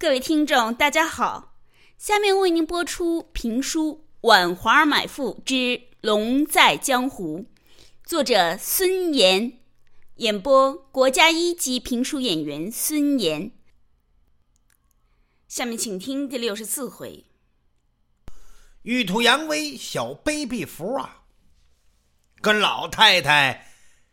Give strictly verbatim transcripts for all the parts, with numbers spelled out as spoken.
各位听众大家好，下面为您播出评书《挽华儿买妇之龙在江湖》，作者孙岩，演播国家一级评书演员孙岩。下面请听第六十四回。 玉兔扬威小卑鄙福啊，跟老太太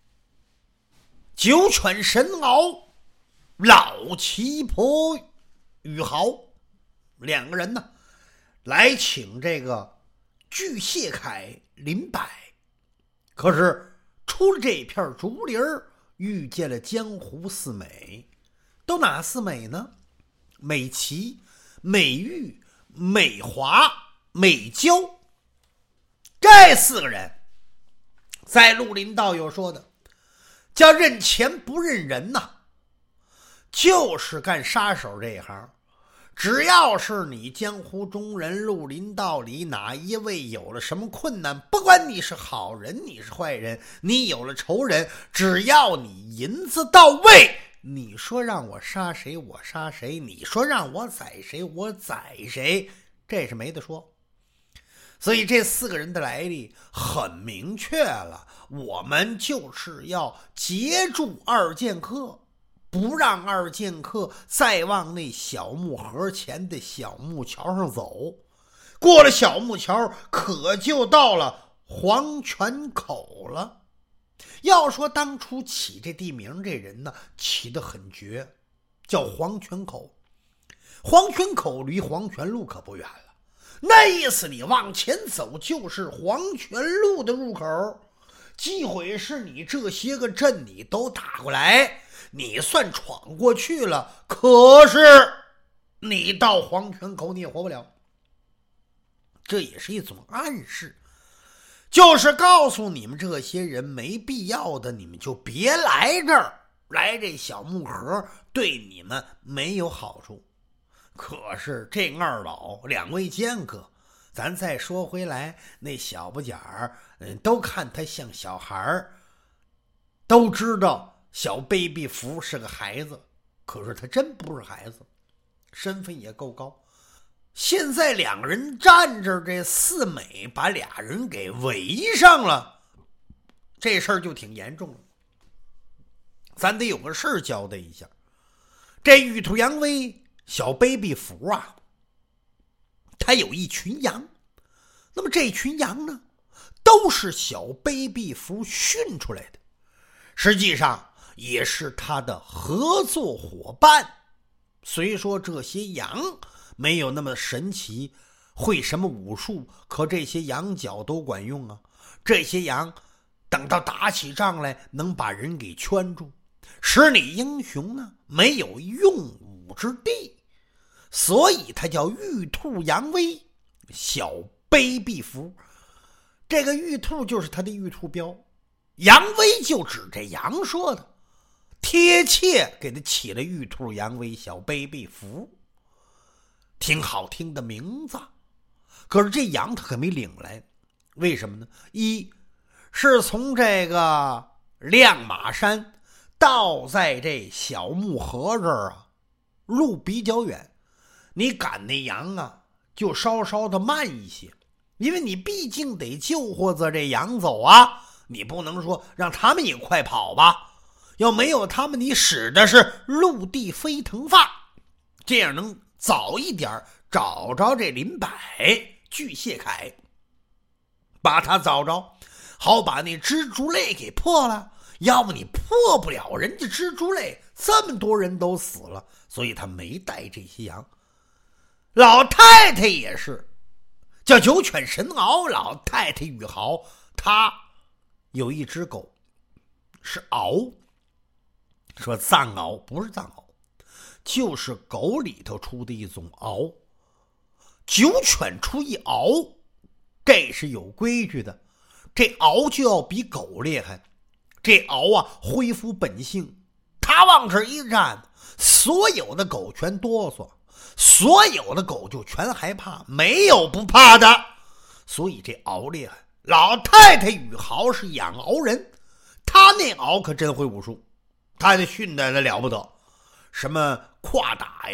九犬神獒老奇婆宇豪两个人呢，来请这个巨蟹凯林柏。可是出了这片竹林，遇见了江湖四美。都哪四美呢？美琪、美玉、美华、美娇。这四个人在绿林道有说的，叫认钱不认人呐、啊，就是干杀手这一行。只要是你江湖中人，绿林道里哪一位有了什么困难，不管你是好人你是坏人，你有了仇人，只要你银子到位，你说让我杀谁我杀谁，你说让我宰谁我宰谁，这是没得说。所以这四个人的来历很明确了，我们就是要截住二剑客，不让二剑客再往那小木河前的小木桥上走。过了小木桥，可就到了黄泉口了。要说当初起这地名，这人呢起得很绝，叫黄泉口。黄泉口离黄泉路可不远了，那意思你往前走就是黄泉路的入口。机会是你这些个阵你都打过来，你算闯过去了，可是你到黄泉口你也活不了。这也是一种暗示，就是告诉你们这些人，没必要的你们就别来这儿，来这小木盒对你们没有好处。可是这二老两位剑客，咱再说回来，那小不点儿、嗯、都看他像小孩，都知道小卑鄙福是个孩子，可是他真不是孩子，身份也够高。现在两个人站着，这四美把俩人给围上了，这事儿就挺严重了。咱得有个事儿交代一下。这玉兔扬威小卑鄙福啊，他有一群羊，那么这群羊呢，都是小卑鄙福训出来的，实际上也是他的合作伙伴。虽说这些羊没有那么神奇，会什么武术，可这些羊角都管用啊。这些羊等到打起仗来，能把人给圈住，使你英雄呢没有用武之地。所以他叫玉兔扬威小卑鄙福。这个玉兔就是他的玉兔标，扬威就指这羊说的，贴切给他起了玉兔扬威小卑鄙福，挺好听的名字。可是这羊他可没领来，为什么呢？一是从这个亮马山到在这小木河这儿啊，路比较远，你赶那羊啊就稍稍的慢一些，因为你毕竟得救活着这羊走啊，你不能说让他们也快跑吧，要没有他们你使的是陆地飞腾发，这样能早一点找着这林柏巨蟹凯，把他找着，好把那蜘蛛泪给破了。要么你破不了人家蜘蛛泪，这么多人都死了，所以他没带这些羊。老太太也是叫九犬神獒老太太宇豪，她有一只狗是獒，说藏獒不是藏獒，就是狗里头出的一种獒。九犬出一獒，这是有规矩的，这獒就要比狗厉害。这獒啊恢复本性，他往这一站，所有的狗全哆嗦，所有的狗就全害怕，没有不怕的。所以这獒厉害。老太太宇豪是养獒人，他那獒可真会武术，他的训练的了不得，什么跨打呀、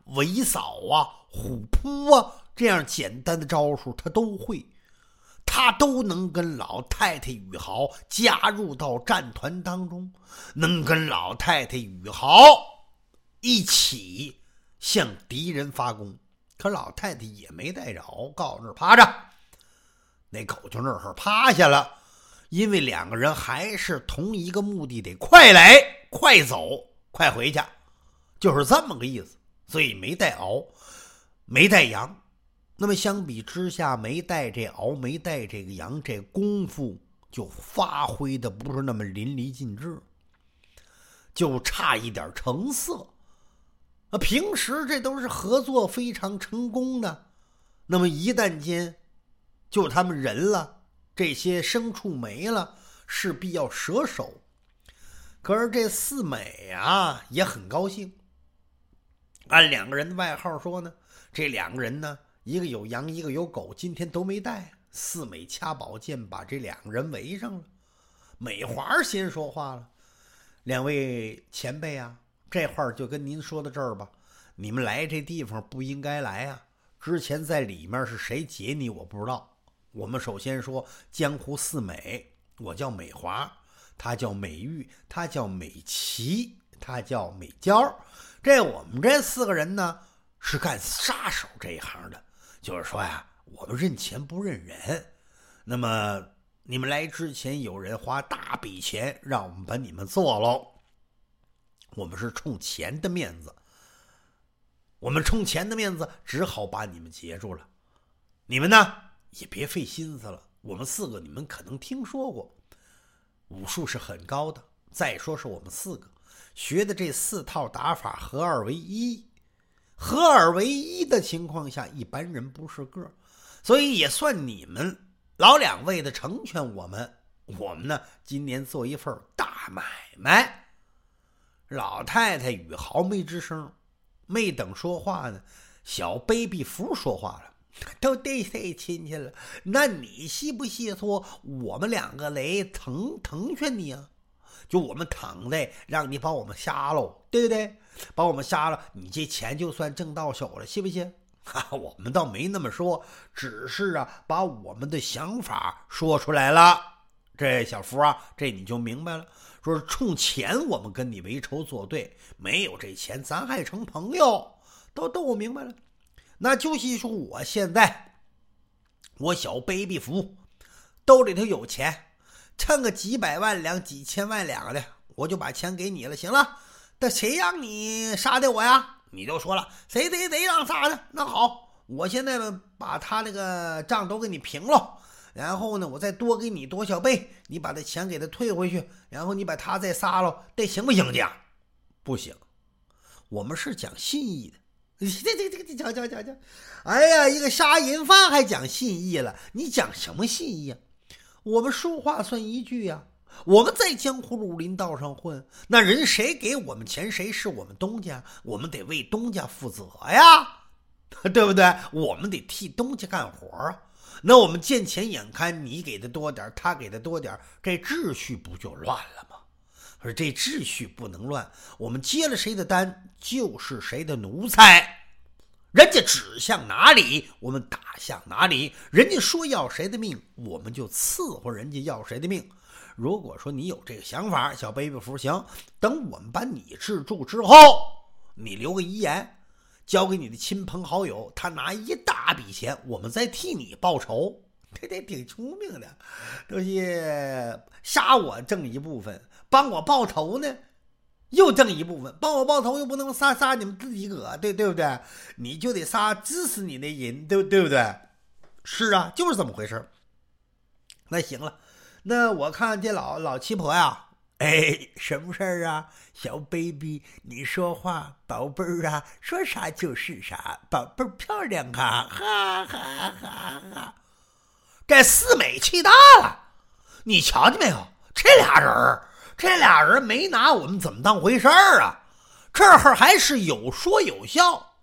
围扫啊、虎扑啊这样简单的招数他都会，他都能跟老太太宇豪加入到战团当中，能跟老太太宇豪一起向敌人发功。可老太太也没带着，告诉那儿趴着，那狗就那儿趴下了。因为两个人还是同一个目的，得快来快走快回去，就是这么个意思。所以没带敖，没带羊。那么相比之下，没带这敖，没带这个羊，这功夫就发挥的不是那么淋漓尽致，就差一点成色。平时这都是合作非常成功的，那么一旦间就他们人了，这些牲畜没了，势必要舍手。可是这四美啊也很高兴，按两个人的外号说呢，这两个人呢，一个有羊一个有狗，今天都没带。四美掐宝剑把这两个人围上了。美华先说话了，两位前辈啊，这话就跟您说到这儿吧，你们来这地方不应该来啊，之前在里面是谁劫你我不知道。我们首先说江湖四美，我叫美华，他叫美玉，他叫美琪，他叫美娇。这我们这四个人呢是干杀手这一行的，就是说呀，我们认钱不认人。那么你们来之前有人花大笔钱让我们把你们做了，我们是冲钱的面子，我们冲钱的面子只好把你们截住了。你们呢也别费心思了，我们四个你们可能听说过，武术是很高的，再说是我们四个学的这四套打法合二为一，合二为一的情况下一般人不是个，所以也算你们老两位的成全我们。我们呢今年做一份大买卖。老太太宇豪没吱声，没等说话呢，小 baby 福说话了，都对谁亲戚了，那你细不细说我们两个来疼疼劝你啊？就我们躺在让你把我们杀了，对不对？把我们杀了，你这钱就算挣到手了，信不信？哈，我们倒没那么说，只是啊把我们的想法说出来了。这小福啊，这你就明白了，说是冲钱我们跟你为仇作对，没有这钱咱还成朋友，都都我明白了。那就是说我现在我小 baby 福兜里头有钱，趁个几百万两几千万两的，我就把钱给你了，行了。但谁让你杀的我呀？你就说了谁谁谁让杀的，那好，我现在把他那个账都给你平了，然后呢我再多给你多少倍，你把这钱给他退回去，然后你把他再杀了，这行不行？这样不行，我们是讲信义的。这这这这讲讲讲讲，哎呀，一个杀人犯还讲信义了？你讲什么信义啊？我们说话算一句呀、啊！我们在江湖武林道上混，那人谁给我们钱，谁是我们东家，我们得为东家负责呀，对不对？我们得替东家干活啊。那我们见钱眼看，你给的多点，他给的多点，这秩序不就乱了吗？而这秩序不能乱，我们接了谁的单就是谁的奴才，人家指向哪里我们打向哪里，人家说要谁的命我们就伺候人家要谁的命。如果说你有这个想法，小 baby 福行，等我们把你治住之后，你留个遗言交给你的亲朋好友，他拿一大笔钱，我们再替你报仇。这得挺聪明的，都是杀我挣一部分，帮我报仇呢又挣一部分，帮我报仇又不能杀杀你们自己个，对对不对？你就得杀支持你的人，对对不对？是啊，就是这么回事。那行了，那我看这老老七婆呀，哎，什么事儿啊？小 baby 你说话，宝贝儿啊，说啥就是啥，宝贝儿漂亮啊，哈哈哈哈！这四美气大了，你瞧见没有？这俩人这俩人没拿我们怎么当回事儿啊？这儿还是有说有笑，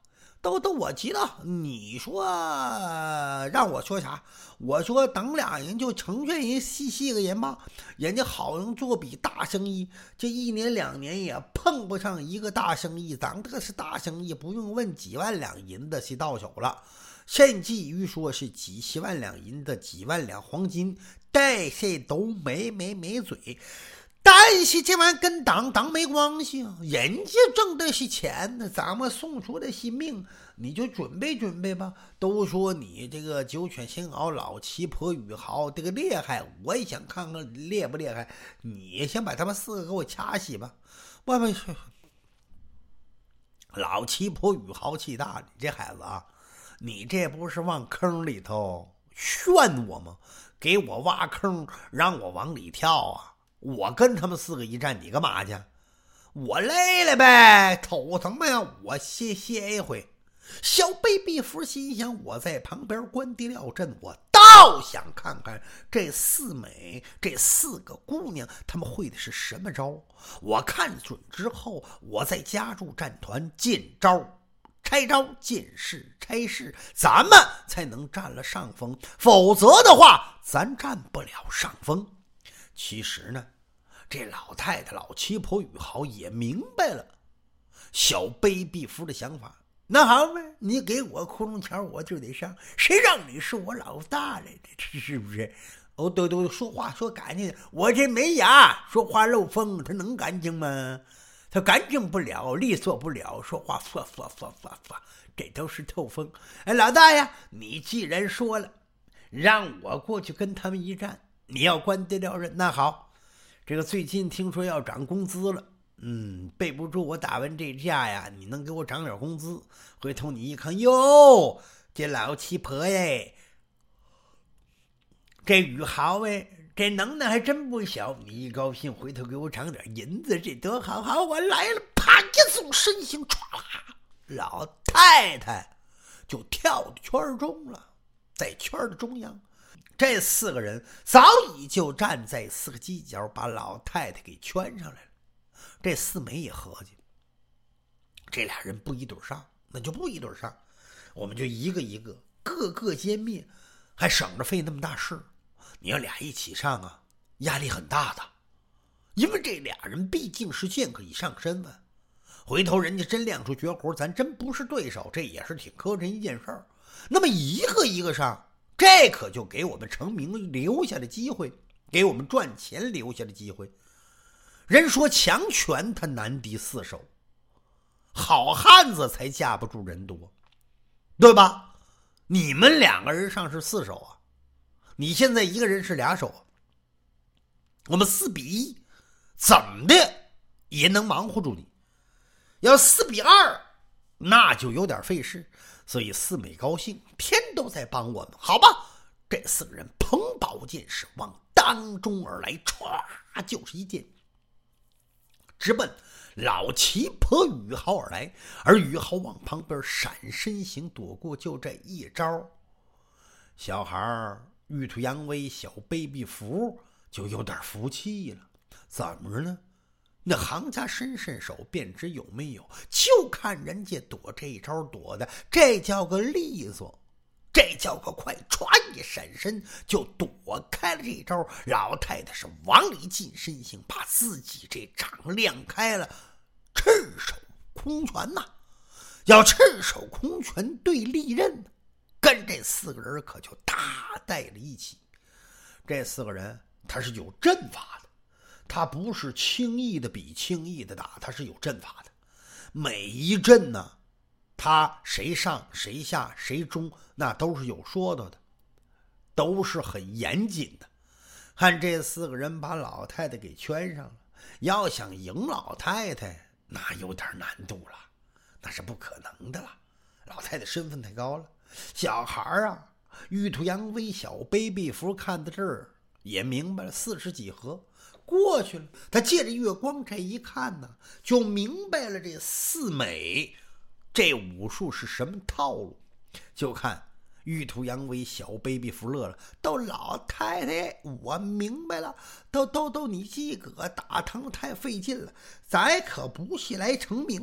都都我急了，你说让我说啥？我说等俩人就成全人细细个人吧，人家好能做笔大生意，这一年两年也碰不上一个大生意，咱这是大生意，不用问几万两银子是到手了，甚至于说是几十万两银子、几万两黄金，这些都没没没嘴。但是这玩意跟党党没关系啊，人家挣的是钱呢，咱们送出的是命，你就准备准备吧。都说你这个九犬仙鳌老七婆宇豪这个厉害，我也想看看厉不厉害。你先把他们四个给我掐死吧。我不是老七婆宇豪气大，你这孩子啊，你这不是往坑里头炫我吗？给我挖坑，让我往里跳啊！我跟他们四个一战，你干嘛去？我累了呗，头疼呗，我歇歇一回。小 baby 福心想，我在旁边关帝料阵，我倒想看看这四美这四个姑娘她们会的是什么招。我看准之后，我再加入战团，见招拆招，见势拆势，咱们才能占了上风，否则的话咱占不了上风。其实呢，这老太太老七婆宇豪也明白了小卑鄙夫的想法。那好呗，你给我窟窿钱我就得上，谁让你是我老大来的，是不是？哦，对对，说话说干净，我这没牙，说话漏风，他能干净吗？他干净不了，利索不了，说话发发发发发，这都是透风。哎，老大呀，你既然说了，让我过去跟他们一战，你要关得了人，那好。这个最近听说要涨工资了，嗯，备不住我打完这架呀，你能给我涨点工资？回头你一看，哟，这老七婆耶，这宇豪哎，这能耐还真不小。你一高兴，回头给我涨点银子，这多好！好，我来了，啪一纵身形，唰啦，老太太就跳到圈中了，在圈的中央。这四个人早已就站在四个犄角，把老太太给圈上来了。这四美也合计，这俩人不一对上，那就不一对上，我们就一个一个各个歼灭，还省着费那么大事。你要俩一起上啊，压力很大的，因为这俩人毕竟是剑客以上身份，回头人家真亮出绝活，咱真不是对手，这也是挺磕碜一件事儿。那么一个一个上，这可就给我们成名留下的机会，给我们赚钱留下的机会。人说强权他难敌四手，好汉子才架不住人多，对吧？你们两个人上是四手啊，你现在一个人是俩手啊，我们四比一，怎么的也能忙活住你。要四比二，那就有点费事。所以四美高兴，天都在帮我们，好吧？这四个人捧宝剑是往当中而来，歘就是一剑，直奔老七婆宇豪而来。而宇豪往旁边闪身形躲过，就这一招，小孩玉兔扬威小 baby 福就有点服气了。怎么呢？那行家伸伸手便知有没有，就看人家躲这一招躲的，这叫个利索，这叫个快，歘一闪身就躲开了这一招。老太太是往里进身形，把自己这掌亮开了，赤手空拳呐、啊，要赤手空拳对利刃，跟这四个人可就打在了一起。这四个人他是有阵法的，他不是轻易的比轻易的打，他是有阵法的。每一阵呢，他谁上谁下谁中，那都是有说的的，都是很严谨的。看这四个人把老太太给圈上了，要想赢老太太那有点难度了，那是不可能的了。老太太身份太高了，小孩啊，玉兔扬威小 baby 福看到这儿也明白了，四十几合过去了。他借着月光这一看呢，就明白了这四美这武术是什么套路。就看玉兔扬威小 baby 福乐了，都老太太我明白了，都都都你几个打疼太费劲了，咱可不是来成名的，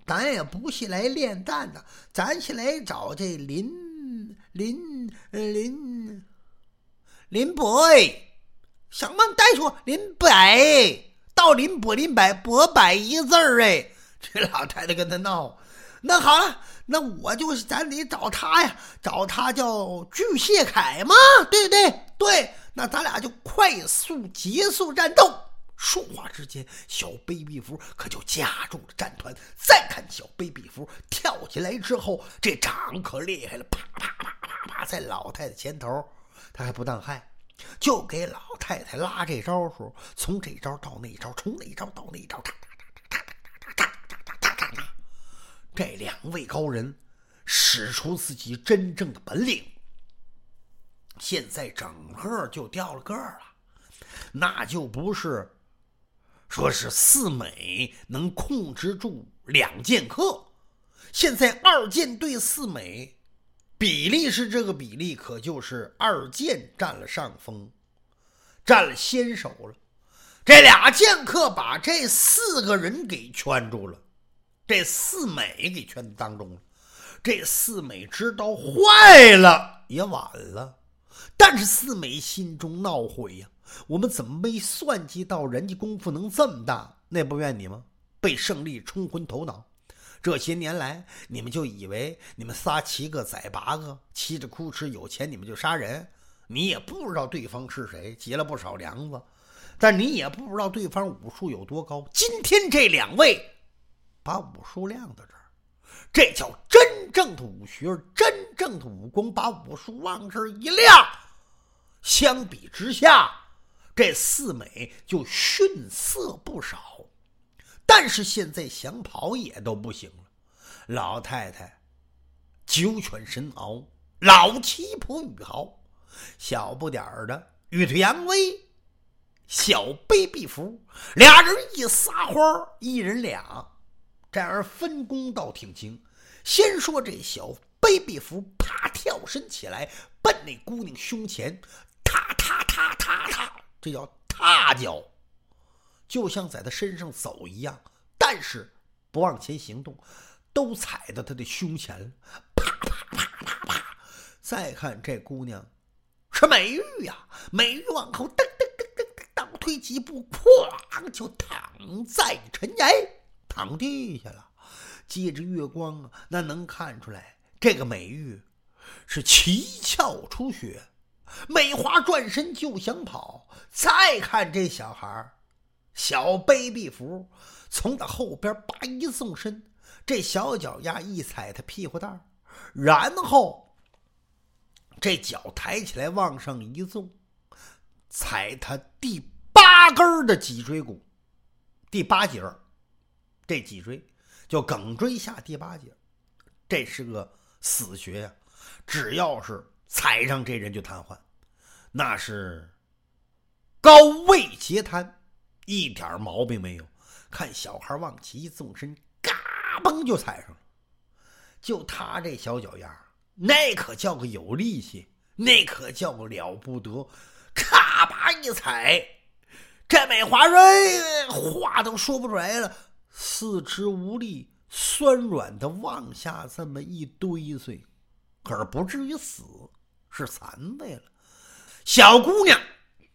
咱也不是来炼丹的，咱是来找这林林呃林林伯。什么带说林伯？到林伯林伯伯伯一个字儿哎！这老太太跟他闹。那好了，那我就是咱得找他呀，找他叫巨蟹凯嘛，对不对？对，那咱俩就快速结束战斗。说话之间，小卑鄙蝠可就加入了战团。再看小卑鄙蝠跳起来之后，这掌可厉害了，啪啪啪啪啪，在老太太前头，他还不当害，就给老太太拉这招数，从这招到那招，从那招到那招，哒哒哒哒哒哒哒哒哒哒哒。这两位高人使出自己真正的本领，现在整个就掉了个儿了，那就不是说是四美能控制住两剑客，现在二剑对四美，比例是这个比例，可就是二剑占了上风，占了先手了。这俩剑客把这四个人给圈住了，这四美给圈在当中了。这四美知道坏了也晚了，但是四美心中闹悔呀、啊，我们怎么没算计到人家功夫能这么大？那不怨你吗？被胜利冲昏头脑，这些年来你们就以为你们仨七个宰八个，七着哭哧有钱你们就杀人，你也不知道对方是谁，结了不少梁子，但你也不知道对方武术有多高。今天这两位把武术亮到这儿，这叫真正的武学，真正的武功，把武术往这儿一亮。相比之下，这四美就逊色不少，但是现在想跑也都不行了。老太太九犬神獒，老七婆羽豪，小不点儿的玉腿扬威，小卑鄙蝠，俩人一撒花，一人俩，这样分工倒挺精。先说这小卑鄙蝠啪跳身起来，奔那姑娘胸前，踏踏踏踏踏，这叫踏脚，就像在他身上走一样，但是不往前行动，都踩到他的胸前了，啪啪啪啪啪。再看这姑娘是美玉呀、啊，美玉往后噔噔噔噔噔倒退几步，哐就躺在尘崖，躺地下了。借着月光啊，那能看出来这个美玉是七窍出血。美华转身就想跑，再看这小孩小卑鄙蝠从他后边叭一纵身，这小脚丫一踩他屁股蛋，然后这脚抬起来往上一纵，踩他第八根的脊椎骨，第八节这脊椎叫颈椎下第八节，这是个死穴呀、啊！只要是踩上这人就瘫痪，那是高位截瘫，一点毛病没有。看小孩往起一纵身，嘎嘣就踩上了。就他这小脚丫，那可叫个有力气，那可叫个了不得，咔吧一踩，这美华人话都说不出来了，四肢无力，酸软的往下这么一堆碎，可是不至于死，是残废了。小姑娘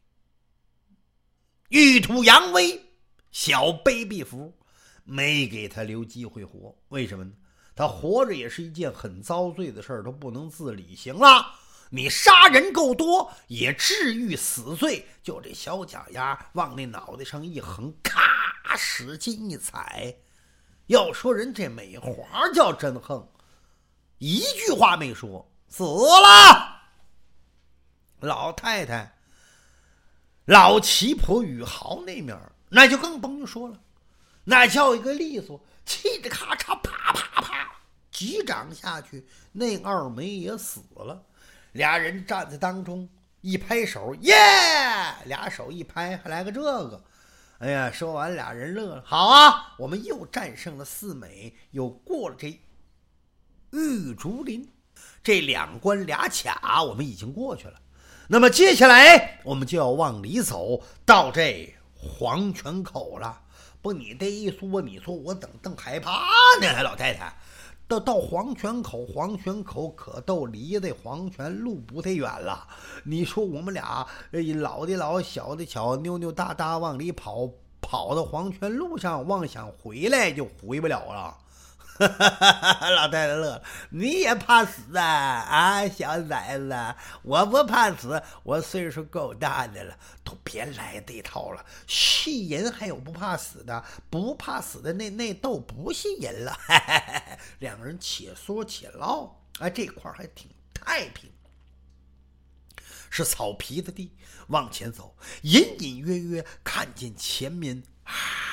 玉兔扬威，小卑鄙蝠没给他留机会活，为什么呢？他活着也是一件很遭罪的事儿，都不能自理。行了，你杀人够多也治愈死罪，就这小脚丫往那脑袋上一横，咔使劲一踩。要说人这美华叫真横，一句话没说，死了。老太太老七婆羽豪那面那就更甭说了，那叫一个利索，气着咔嚓啪啪啪几掌下去，那二梅也死了。俩人站在当中一拍手，耶，俩手一拍，还来个这个。哎呀，说完俩人乐了，好啊，我们又战胜了四美，又过了这玉竹林，这两关俩卡我们已经过去了。那么接下来我们就要往里走，到这黄泉口了。不不，你这一说，你说我等等害怕呢，老太太。到到黄泉口，黄泉口可都离这黄泉路不太远了。你说我们俩老的老，小的小，扭扭哒哒往里跑，跑到黄泉路上，妄想回来就回不了了。老太太乐了，你也怕死啊？啊，小崽子，我不怕死，我岁数够大的了，都别来这套了。戏人还有不怕死的，不怕死的那那都不是人了。两个人且说且唠，啊，这块还挺太平，是草皮的地，往前走，隐隐约约看见前面啊，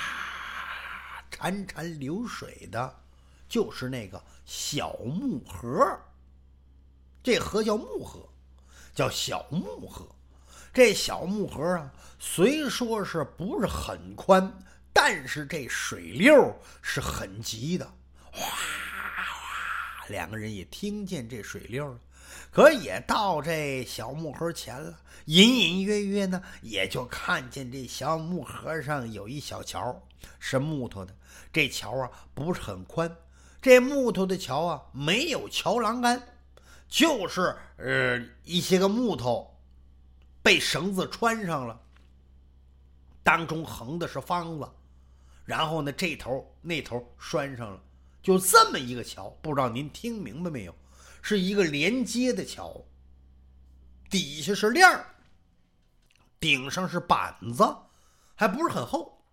潺潺流水的。就是那个小木河，这河叫木河，叫小木河。这小木河啊，虽说是不是很宽，但是这水流是很急的，哗哗，两个人也听见这水流了。可也到这小木河前了，隐隐约约呢，也就看见这小木河上有一小桥，是木头的。这桥啊，不是很宽。这木头的桥啊，没有桥栏杆，就是呃一些个木头被绳子穿上了，当中横的是方子，然后呢这头那头拴上了，就这么一个桥。不知道您听明白没有？是一个连接的桥，底下是链儿，顶上是板子，还不是很厚，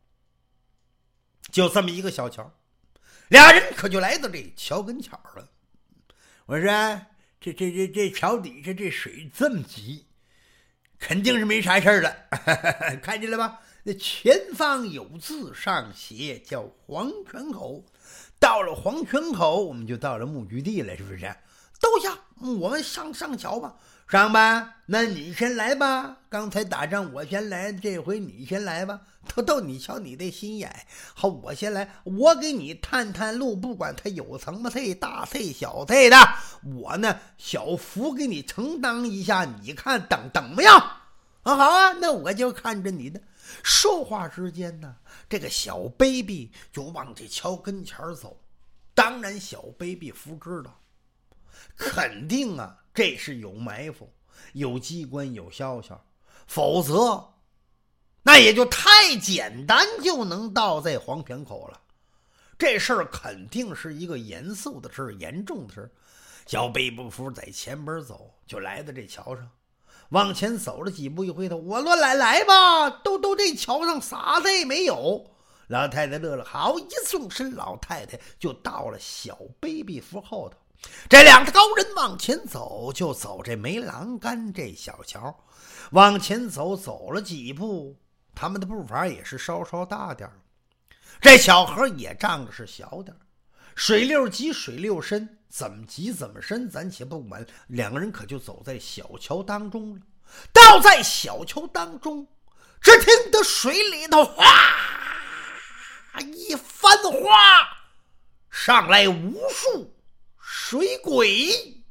就这么一个小桥。俩人可就来到这桥跟前了。我说这这这这桥底下这水这么急，肯定是没啥事了。看见了吧？那前方有字上写叫黄泉口。到了黄泉口，我们就到了目的地了，是不是？都下，我们上上桥吧。上吧，那你先来吧。刚才打仗我先来，这回你先来吧。豆豆，你瞧你这心眼，好，我先来，我给你探探路，不管它有什么菜，大菜小菜的，我呢小福给你承担一下，你看等等么样？啊，好啊，那我就看着你的。说话之间呢，这个小 baby 就往这桥跟前走。当然，小 baby 福知道，肯定啊，这是有埋伏，有机关，有消息，否则那也就太简单就能到这黄泉口了。这事儿肯定是一个严肃的事，严重的事。小贝不服在前边走，就来到这桥上，往前走了几步，一回头，我说来来吧，都都这桥上啥的也没有。老太太乐了，好，一纵身，老太太就到了小 baby 夫后头。这两个高人往前走，就走这没栏杆这小桥，往前走，走了几步，他们的步伐也是稍稍大点，这小河也仗着是小点，水溜急水溜深，怎么急怎么深咱且不管，两个人可就走在小桥当中了。到在小桥当中，只听得水里头哗一番哗，上来无数水鬼。